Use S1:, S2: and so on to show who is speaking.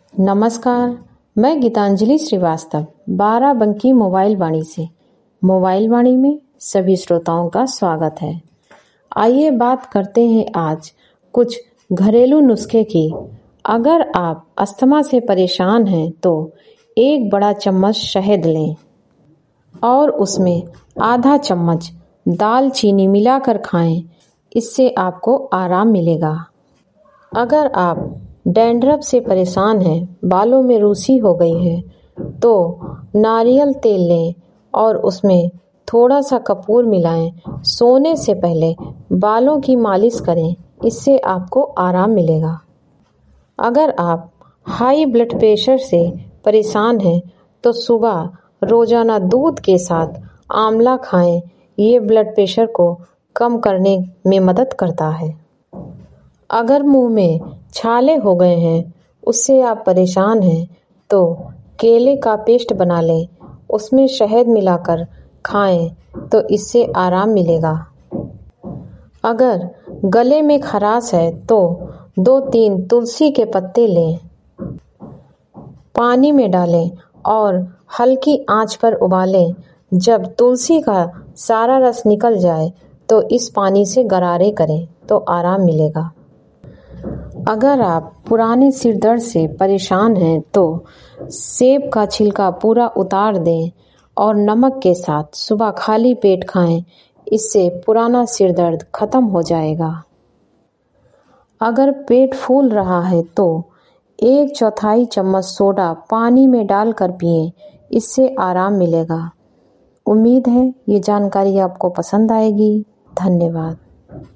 S1: नमस्कार, मैं गीतांजलि श्रीवास्तव बाराबंकी मोबाइल वाणी से। मोबाइल वाणी में सभी श्रोताओं का स्वागत है। आइए बात करते हैं आज कुछ घरेलू नुस्खे की। अगर आप अस्थमा से परेशान हैं तो एक बड़ा चम्मच शहद लें और उसमें आधा चम्मच दालचीनी मिलाकर खाएं। इससे आपको आराम मिलेगा। अगर आप डैंड्रफ से परेशान हैं, बालों में रूसी हो गई है, तो नारियल तेल लें और उसमें थोड़ा सा कपूर मिलाएं। सोने से पहले बालों की मालिश करें, इससे आपको आराम मिलेगा। अगर आप हाई ब्लड प्रेशर से परेशान हैं, तो सुबह रोजाना दूध के साथ आंवला खाएं। ये ब्लड प्रेशर को कम करने में मदद करता है। अगर मुंह में छाले हो गए हैं, उससे आप परेशान हैं, तो केले का पेस्ट बना लें, उसमें शहद मिलाकर खाएं तो इससे आराम मिलेगा। अगर गले में खराश है तो 2-3 तुलसी के पत्ते लें, पानी में डालें और हल्की आंच पर उबालें। जब तुलसी का सारा रस निकल जाए तो इस पानी से गरारे करें तो आराम मिलेगा। अगर आप पुराने सिर दर्द से परेशान हैं तो सेब का छिलका पूरा उतार दें और नमक के साथ सुबह खाली पेट खाएं। इससे पुराना सिर दर्द खत्म हो जाएगा। अगर पेट फूल रहा है तो 1/4 चम्मच सोडा पानी में डालकर पिएं। इससे आराम मिलेगा। उम्मीद है ये जानकारी आपको पसंद आएगी। धन्यवाद।